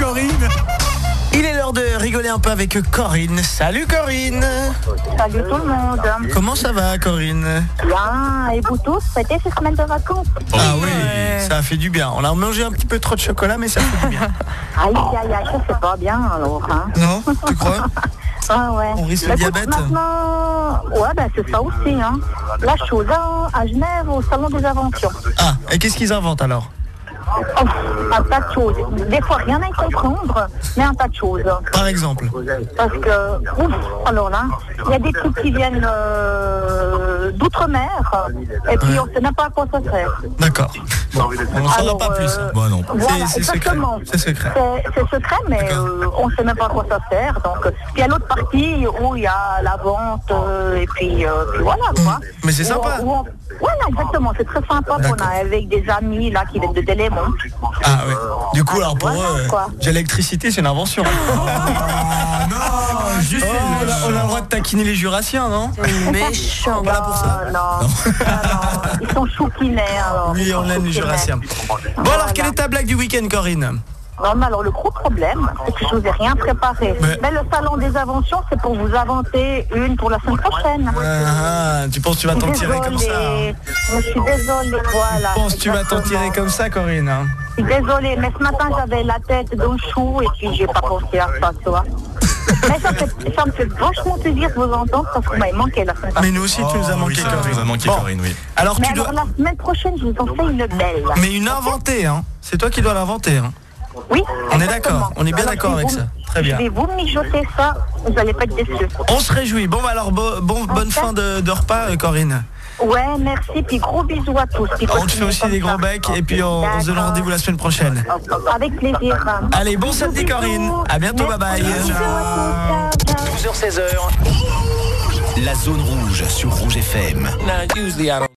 Corinne. Il est l'heure de rigoler un peu avec Corinne. Salut Corinne. Salut tout le monde. Comment ça va Corinne? Bien, et vous tous, c'était ces semaines de vacances? Ah oui, ça a fait du bien. On a mangé un petit peu trop de chocolat, mais ça fait du bien. Aïe, aïe, aïe, ça c'est pas bien alors. Hein. Non, tu crois? Ah ouais. On risque le diabète. Maintenant, ouais, c'est ça aussi. Hein. La chose, hein, à Genève, au Salon des Inventions. Ah, et qu'est-ce qu'ils inventent alors? Oh, un tas de choses. Des fois, rien à y comprendre, mais un tas de choses. Par exemple? Parce que, alors là, il y a des trucs qui viennent d'outre-mer, et puis on ne sait même pas à quoi ça sert. D'accord. Bon, on n'en saura pas plus. Bon, non. Voilà, C'est secret. C'est secret. C'est secret, mais on ne sait même pas à quoi ça sert. Donc, il y a l'autre partie où il y a la vente, et puis voilà, quoi. Mais c'est sympa. Voilà, exactement. C'est très sympa qu'on a avec des amis là qui viennent de Delémont. Ah oui. Du coup, alors pour Voilà, eux, quoi. l'électricité, c'est une invention. Ah non, juste On a le droit de taquiner les Jurassiens, non? Méchant. Voilà pour ça. Non. Ils sont chouquinés alors. Oui, on aime les Jurassiens. Bon alors, quelle est ta blague du week-end, Corinne? Non, mais alors le gros problème, c'est que je vous ai rien préparé. Mais le salon des inventions, c'est pour vous inventer une pour la semaine prochaine. Tu penses que tu vas t'en tirer comme ça? Je suis désolée, voilà. Tu penses que tu vas t'en tirer comme ça, Corinne? Je suis désolée, mais ce matin j'avais la tête d'un chou et puis j'ai pas pensé à ça, tu vois. Mais ça me fait vachement plaisir de vous entendre parce que vous m'avez manqué la semaine Mais nous aussi, tu nous as manqué, ça Corinne. nous a manqué, Bon. Corinne, oui. Alors Mais tu dois... alors la semaine prochaine, je vous en fais une belle. Mais une inventée, hein. C'est toi qui dois l'inventer, hein. Oui. On est exactement. d'accord, on est bien Alors, d'accord avec ça. Très bien. Je vais vous mijoter ça, vous allez pas être déçus. On se réjouit. Bon, alors, bonne fin de repas, Corinne. Ouais, merci, puis gros bisous à tous. Puis On te fait aussi continuez des comme gros ça. becs et puis on se donne rendez-vous la semaine prochaine. Avec plaisir. Allez, bon samedi, Corinne. À bientôt, bye bye. Bisous à tous, ciao, ciao. 12h-16h, la zone rouge sur Rouge FM.